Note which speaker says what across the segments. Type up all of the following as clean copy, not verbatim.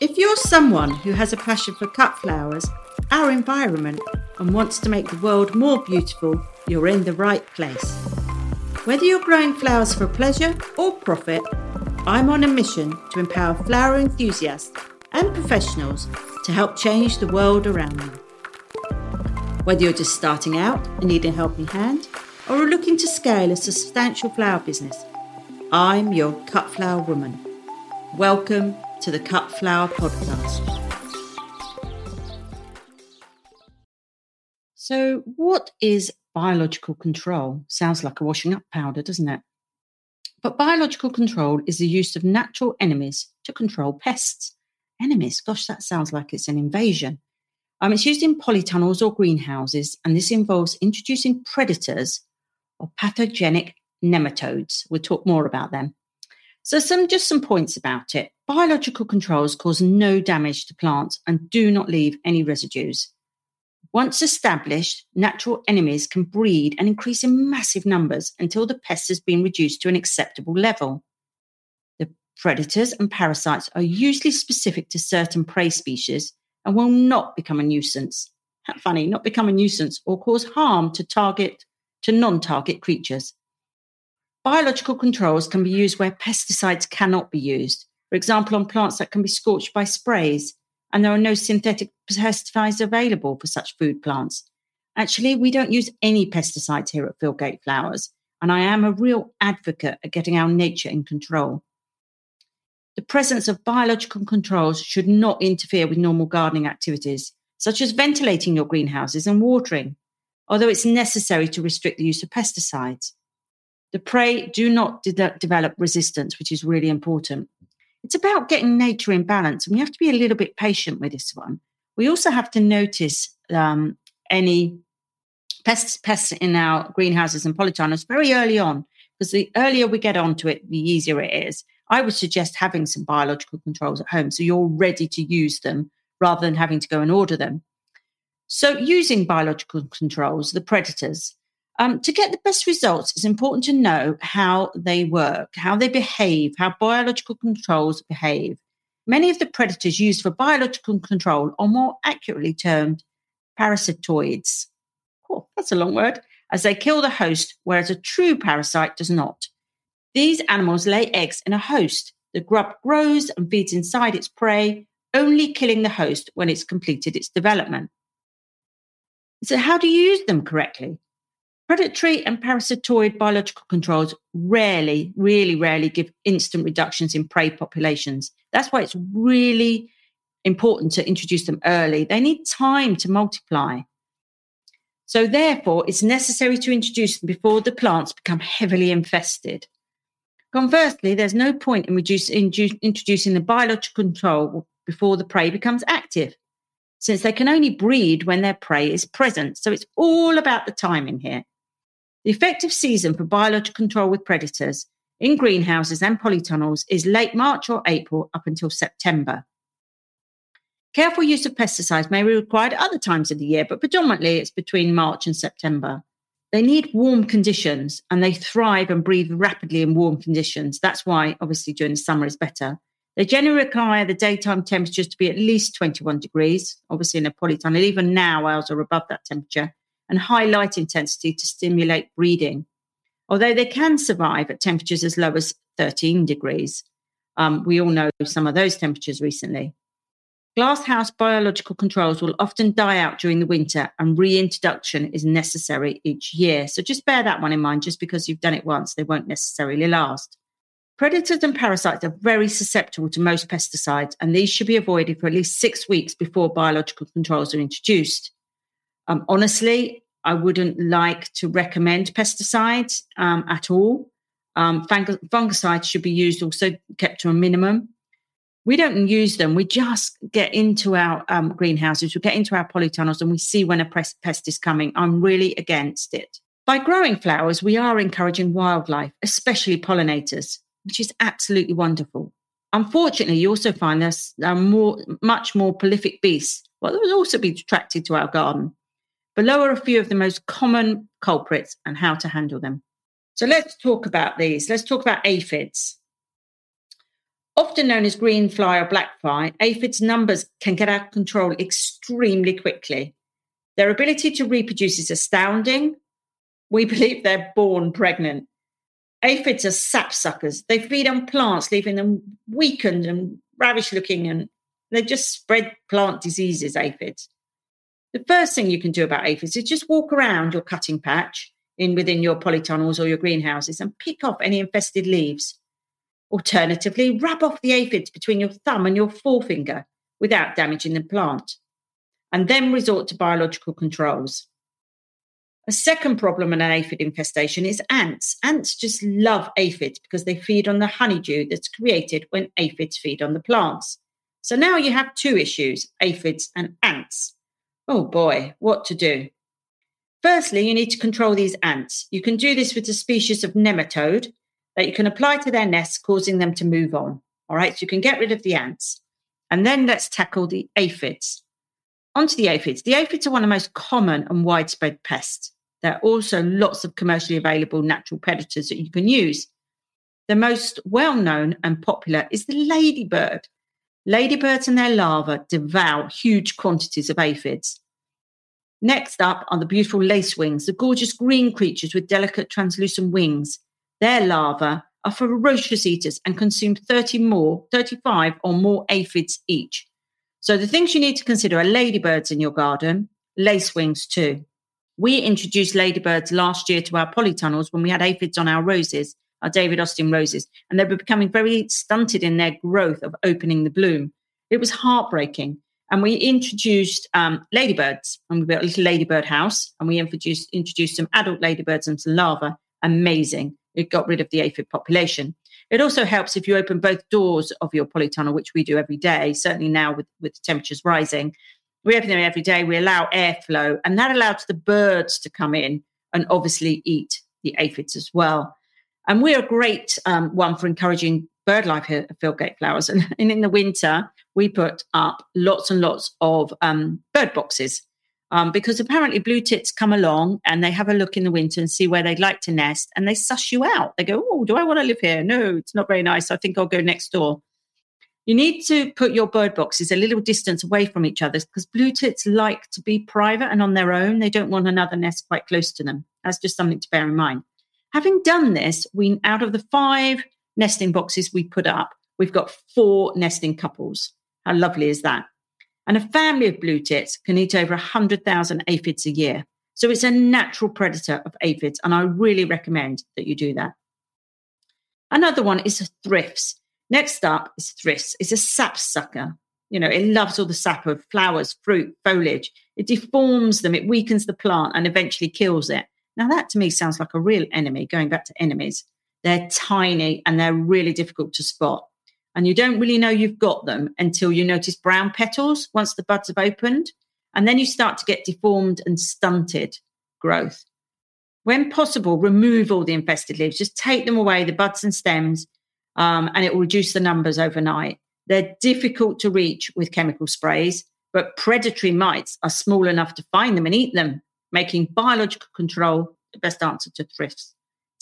Speaker 1: If you're someone who has a passion for cut flowers, our environment, and wants to make the world more beautiful, you're in the right place. Whether you're growing flowers for pleasure or profit, I'm on a mission to empower flower enthusiasts and professionals to help change the world around them. Whether you're just starting out and need a helping hand, or are looking to scale a substantial flower business, I'm your cut flower woman. Welcome to the Cut Flower Podcast. So, what is biological control? Sounds like a washing up powder, doesn't it? But biological control is the use of natural enemies to control pests. Enemies, gosh, that sounds like it's an invasion. It's used in polytunnels or greenhouses, and this involves introducing predators or pathogenic nematodes. We'll talk more about them. So some points about it. Biological controls cause no damage to plants and do not leave any residues. Once established, natural enemies can breed and increase in massive numbers until the pest has been reduced to an acceptable level. The predators and parasites are usually specific to certain prey species and will not become a nuisance. How funny, not become a nuisance or cause harm to non-target creatures. Biological controls can be used where pesticides cannot be used. For example, on plants that can be scorched by sprays, and there are no synthetic pesticides available for such food plants. Actually, we don't use any pesticides here at Fieldgate Flowers, and I am a real advocate at getting our nature in control. The presence of biological controls should not interfere with normal gardening activities, such as ventilating your greenhouses and watering, although it's necessary to restrict the use of pesticides. The prey do not develop resistance, which is really important. It's about getting nature in balance, and we have to be a little bit patient with this one. We also have to notice any pests in our greenhouses and polytunnels very early on, because the earlier we get onto it, the easier it is. I would suggest having some biological controls at home so you're ready to use them rather than having to go and order them. So using biological controls, the predators, to get the best results, it's important to know how they work, how they behave, how biological controls behave. Many of the predators used for biological control are more accurately termed parasitoids. Oh, that's a long word. As they kill the host, whereas a true parasite does not. These animals lay eggs in a host. The grub grows and feeds inside its prey, only killing the host when it's completed its development. So how do you use them correctly? Predatory and parasitoid biological controls really give instant reductions in prey populations. That's why it's really important to introduce them early. They need time to multiply. So therefore, it's necessary to introduce them before the plants become heavily infested. Conversely, there's no point in introducing the biological control before the prey becomes active, since they can only breed when their prey is present. So it's all about the timing here. The effective season for biological control with predators in greenhouses and polytunnels is late March or April up until September. Careful use of pesticides may be required at other times of the year, but predominantly it's between March and September. They need warm conditions and they thrive and breed rapidly in warm conditions. That's why, obviously, during the summer is better. They generally require the daytime temperatures to be at least 21 degrees. Obviously, in a polytunnel, even now, ours are above that temperature, and high light intensity to stimulate breeding. Although they can survive at temperatures as low as 13 degrees. We all know some of those temperatures recently. Glasshouse biological controls will often die out during the winter and reintroduction is necessary each year. So just bear that one in mind. Just because you've done it once, they won't necessarily last. Predators and parasites are very susceptible to most pesticides, and these should be avoided for at least 6 weeks before biological controls are introduced. Honestly, I wouldn't like to recommend pesticides at all. Fungicides should be used, also kept to a minimum. We don't use them. We just get into our greenhouses, we get into our polytunnels and we see when a pest is coming. I'm really against it. By growing flowers, we are encouraging wildlife, especially pollinators, which is absolutely wonderful. Unfortunately, you also find there's much more prolific beasts. Well, they will also be attracted to our garden. Below are a few of the most common culprits and how to handle them. So let's talk about these. Let's talk about aphids. Often known as green fly or black fly, aphids' numbers can get out of control extremely quickly. Their ability to reproduce is astounding. We believe they're born pregnant. Aphids are sapsuckers. They feed on plants, leaving them weakened and ravish looking, and they just spread plant diseases, aphids. The first thing you can do about aphids is just walk around your cutting patch within your polytunnels or your greenhouses and pick off any infested leaves. Alternatively, rub off the aphids between your thumb and your forefinger without damaging the plant, and then resort to biological controls. A second problem in an aphid infestation is ants. Ants just love aphids because they feed on the honeydew that's created when aphids feed on the plants. So now you have two issues, aphids and ants. Oh boy, what to do? Firstly, you need to control these ants. You can do this with a species of nematode that you can apply to their nests, causing them to move on. All right, so you can get rid of the ants. And then let's tackle the aphids. Onto the aphids. The aphids are one of the most common and widespread pests. There are also lots of commercially available natural predators that you can use. The most well-known and popular is the ladybird. Ladybirds and their larvae devour huge quantities of aphids. Next up are the beautiful lacewings, the gorgeous green creatures with delicate translucent wings. Their larvae are ferocious eaters and consume 35 or more aphids each. So the things you need to consider are ladybirds in your garden, lacewings too. We introduced ladybirds last year to our polytunnels when we had aphids on our roses, our David Austin roses, and they were becoming very stunted in their growth of opening the bloom. It was heartbreaking. And we introduced ladybirds, and we built a little ladybird house, and we introduced some adult ladybirds and some larvae. Amazing. It got rid of the aphid population. It also helps if you open both doors of your polytunnel, which we do every day, certainly now with temperatures rising. We open them every day. We allow airflow, and that allows the birds to come in and obviously eat the aphids as well. And we're a great one for encouraging bird life here at Fieldgate Flowers. And in the winter, we put up lots and lots of bird boxes because apparently blue tits come along and they have a look in the winter and see where they'd like to nest, and they suss you out. They go, oh, do I want to live here? No, it's not very nice. I think I'll go next door. You need to put your bird boxes a little distance away from each other because blue tits like to be private and on their own. They don't want another nest quite close to them. That's just something to bear in mind. Having done this, out of the 5 nesting boxes we put up, we've got 4 nesting couples. How lovely is that? And a family of blue tits can eat over 100,000 aphids a year. So it's a natural predator of aphids, and I really recommend that you do that. Another one is thrifts. Next up is thrifts. It's a sap sucker. You know, it loves all the sap of flowers, fruit, foliage. It deforms them, it weakens the plant, and eventually kills it. Now, that to me sounds like a real enemy, going back to enemies. They're tiny and they're really difficult to spot. And you don't really know you've got them until you notice brown petals once the buds have opened. And then you start to get deformed and stunted growth. When possible, remove all the infested leaves. Just take them away, the buds and stems, and it will reduce the numbers overnight. They're difficult to reach with chemical sprays, but predatory mites are small enough to find them and eat them, making biological control the best answer to thrifts.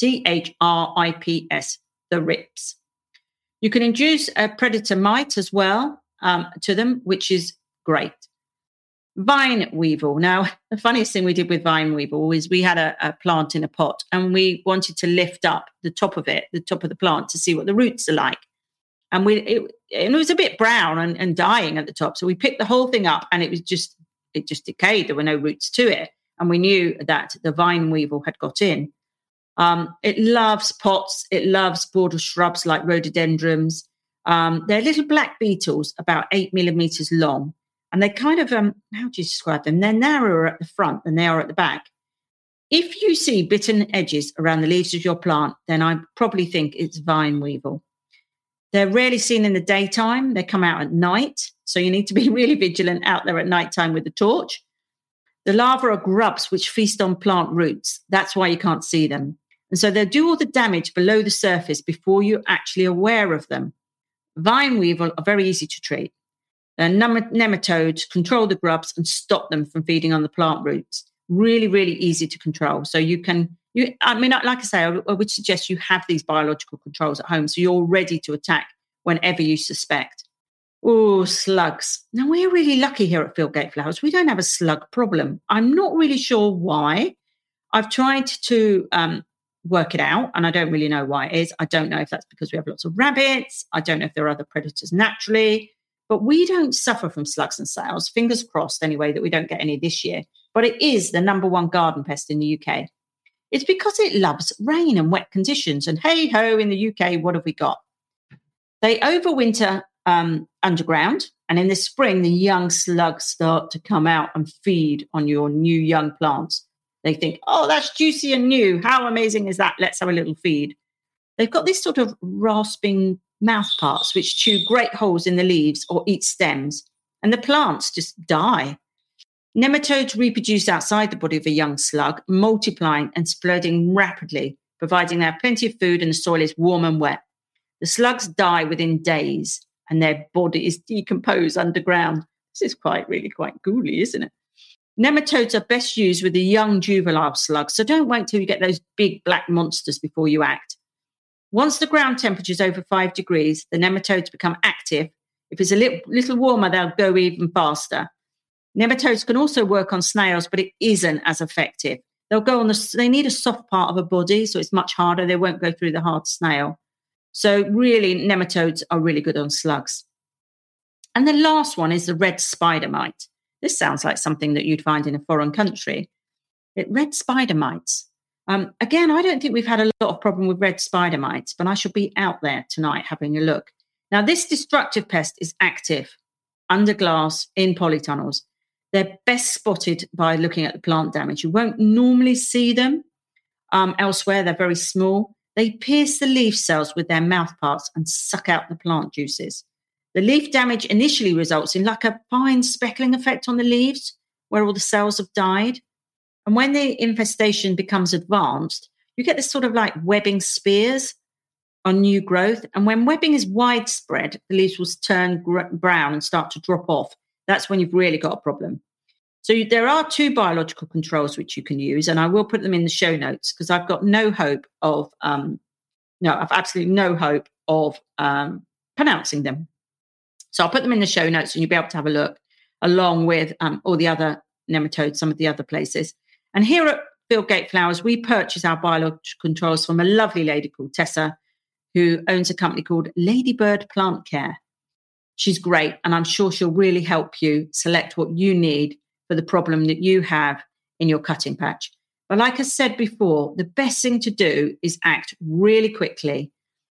Speaker 1: THRIPS, the RIPS. You can induce a predator mite as well to them, which is great. Vine weevil. Now, the funniest thing we did with vine weevil is we had a plant in a pot and we wanted to lift up the top of the plant to see what the roots are like. And it was a bit brown and dying at the top. So we picked the whole thing up and it just decayed. There were no roots to it. And we knew that the vine weevil had got in. It loves pots. It loves border shrubs like rhododendrons. They're little black beetles, about 8 millimeters long. And they kind of, how do you describe them? They're narrower at the front than they are at the back. If you see bitten edges around the leaves of your plant, then I probably think it's vine weevil. They're rarely seen in the daytime. They come out at night. So you need to be really vigilant out there at nighttime with the torch. The larvae are grubs which feast on plant roots. That's why you can't see them. And so they'll do all the damage below the surface before you're actually aware of them. Vine weevil are very easy to treat. Nematodes control the grubs and stop them from feeding on the plant roots. Really, really easy to control. So like I say, I would suggest you have these biological controls at home so you're ready to attack whenever you suspect. Oh, slugs. Now, we're really lucky here at Fieldgate Flowers. We don't have a slug problem. I'm not really sure why. I've tried to work it out, and I don't really know why it is. I don't know if that's because we have lots of rabbits. I don't know if there are other predators naturally. But we don't suffer from slugs and snails. Fingers crossed, anyway, that we don't get any this year. But it is the number one garden pest in the UK. It's because it loves rain and wet conditions. And hey-ho, in the UK, what have we got? They overwinter underground. And in the spring, the young slugs start to come out and feed on your new young plants. They think, oh, that's juicy and new. How amazing is that? Let's have a little feed. They've got these sort of rasping mouth parts which chew great holes in the leaves or eat stems, and the plants just die. Nematodes reproduce outside the body of a young slug, multiplying and spreading rapidly, providing they have plenty of food and the soil is warm and wet. The slugs die within days and their body is decomposed underground. This is really quite ghouly, isn't it? Nematodes are best used with the young juvenile slugs, so don't wait till you get those big black monsters before you act. Once the ground temperature is over 5 degrees, the nematodes become active. If it's a little warmer, they'll go even faster. Nematodes can also work on snails, but it isn't as effective. They'll go on they need a soft part of a body, so it's much harder. They won't go through the hard snail. So really, nematodes are really good on slugs. And the last one is the red spider mite. This sounds like something that you'd find in a foreign country. Red spider mites. Again, I don't think we've had a lot of problem with red spider mites, but I shall be out there tonight having a look. Now, this destructive pest is active under glass in polytunnels. They're best spotted by looking at the plant damage. You won't normally see them elsewhere. They're very small. They pierce the leaf cells with their mouth parts and suck out the plant juices. The leaf damage initially results in like a fine speckling effect on the leaves where all the cells have died. And when the infestation becomes advanced, you get this sort of like webbing spears on new growth. And when webbing is widespread, the leaves will turn brown and start to drop off. That's when you've really got a problem. So there are 2 biological controls which you can use, and I will put them in the show notes because I've got no hope of, I've absolutely no hope of pronouncing them. So I'll put them in the show notes and you'll be able to have a look along with all the other nematodes, some of the other places. And here at Fieldgate Flowers, we purchase our biological controls from a lovely lady called Tessa, who owns a company called Ladybird Plant Care. She's great, and I'm sure she'll really help you select what you need for the problem that you have in your cutting patch. But like I said before, the best thing to do is act really quickly.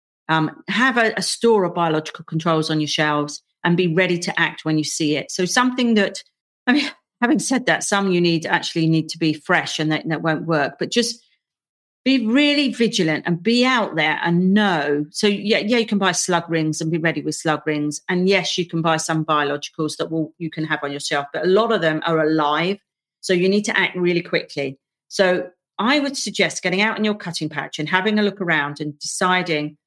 Speaker 1: Have a store of biological controls on your shelves and be ready to act when you see it. So something that, having said that, some you need to be fresh and that won't work, but just be really vigilant and be out there and know. So yeah, you can buy slug rings and be ready with slug rings. And yes, you can buy some biologicals that you can have on your shelf, but a lot of them are alive. So you need to act really quickly. So I would suggest getting out in your cutting patch and having a look around and deciding,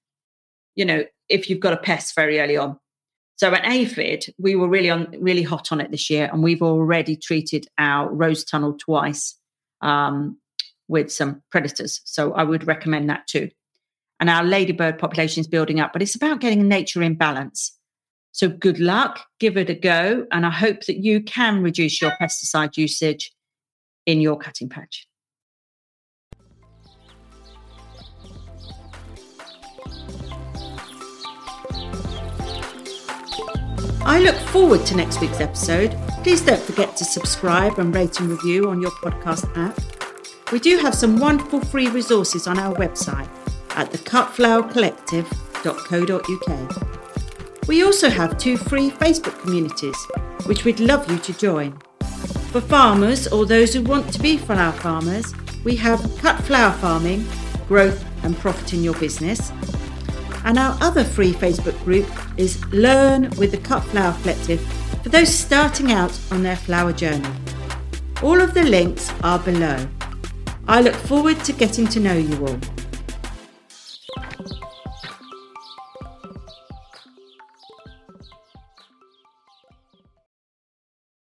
Speaker 1: if you've got a pest very early on. So at aphid, we were really hot on it this year, and we've already treated our rose tunnel twice with some predators. So I would recommend that too. And our ladybird population is building up, but it's about getting nature in balance. So good luck, give it a go, and I hope that you can reduce your pesticide usage in your cutting patch. I look forward to next week's episode. Please don't forget to subscribe and rate and review on your podcast app. We do have some wonderful free resources on our website at thecutflowercollective.co.uk. We also have 2 free Facebook communities, which we'd love you to join. For farmers or those who want to be flower farmers, we have Cut Flower Farming, Growth and Profit in Your Business. And our other free Facebook group is Learn with the Cut Flower Collective for those starting out on their flower journey. All of the links are below. I look forward to getting to know you all.